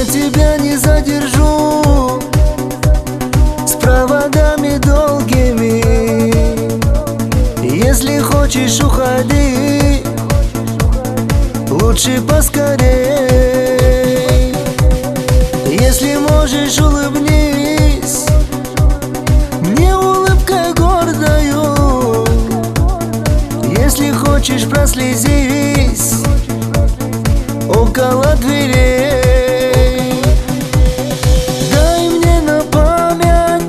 Я тебя не задержу с проводами долгими. Если хочешь, уходи, лучше поскорей. Если можешь, улыбнись мне улыбкой гордою. Если хочешь, прослезись около дверей. Дай мне на память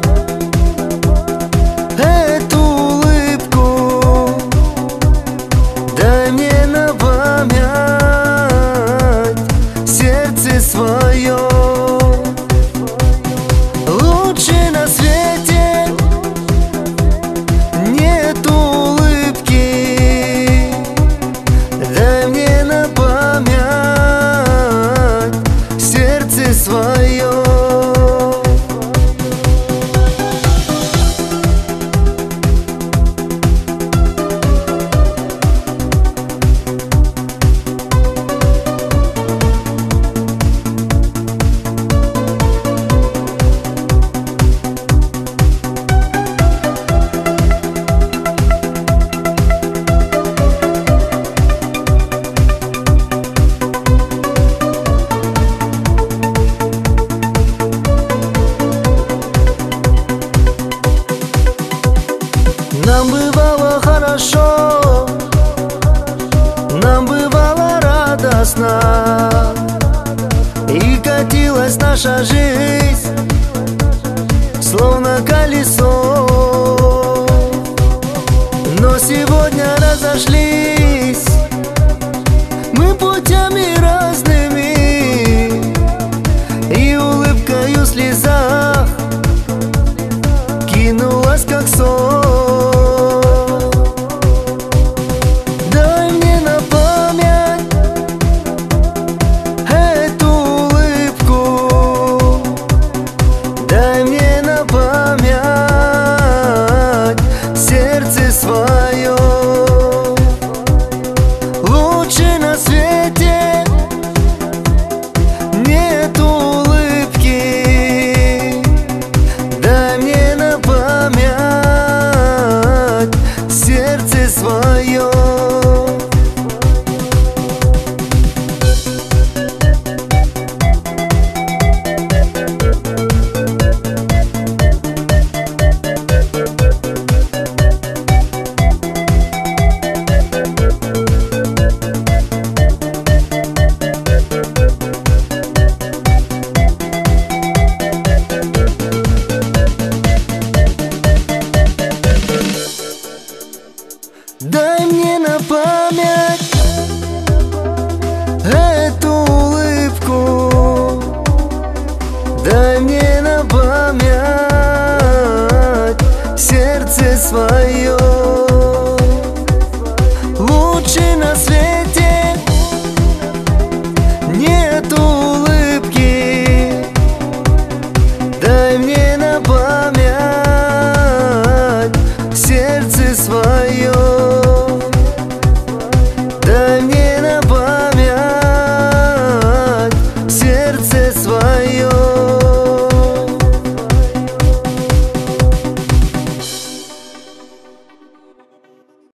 эту улыбку, дай мне на память сердце свое. Лучше на свете нет улыбки, дай мне на память сердце свое. Нам бывало хорошо, нам бывало радостно, и катилась наша жизнь, словно колесо. Но сегодня разошлись